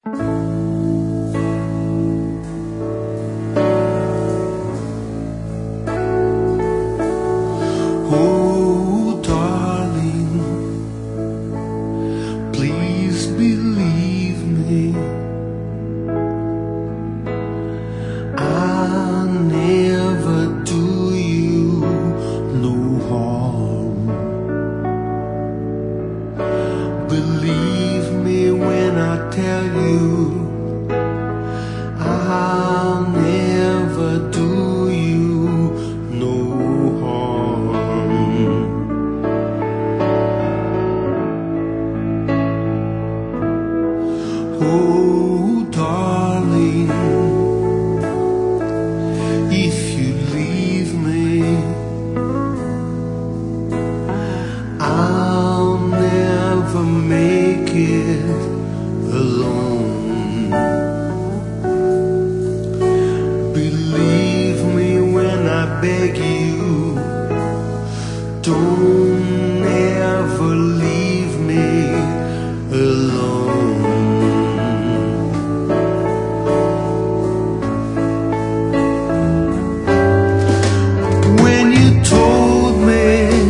Oh, darling, please believe me. I'll never do you no harm. Believe me when I tell you I'll never do you no harm. Oh, darling, if you leave me, I'll never make it alone. Believe me when I beg you, don't ever leave me alone. When you told me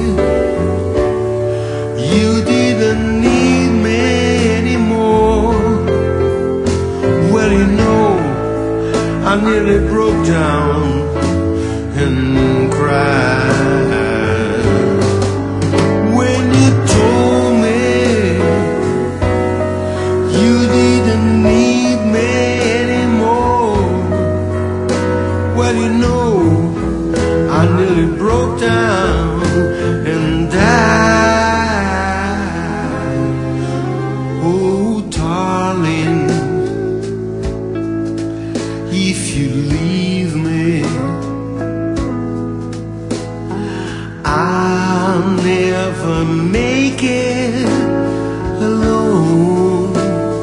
you didn't need me anymore, well, you know, I nearly broke down and cried. When you told me you didn't need me anymore, well, you know, I nearly broke down and died. Oh, darling, if you leave me, I'll never make it alone.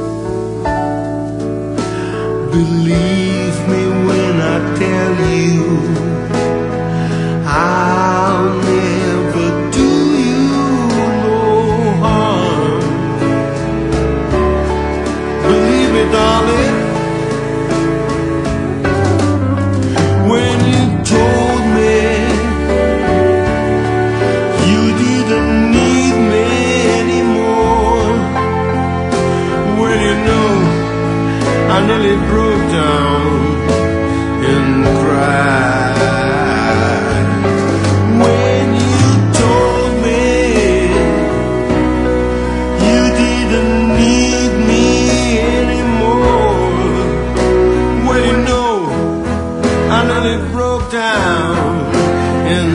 Believe me when I tell you I'll never do you no harm. Believe me, darling. When you told me you didn't need me anymore, well, you know, I nearly broke down and cried. When you told me you didn't need me anymore, well, you know, I nearly broke down and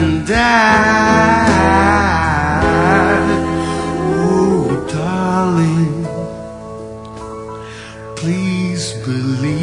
died. Oh, darling, please believe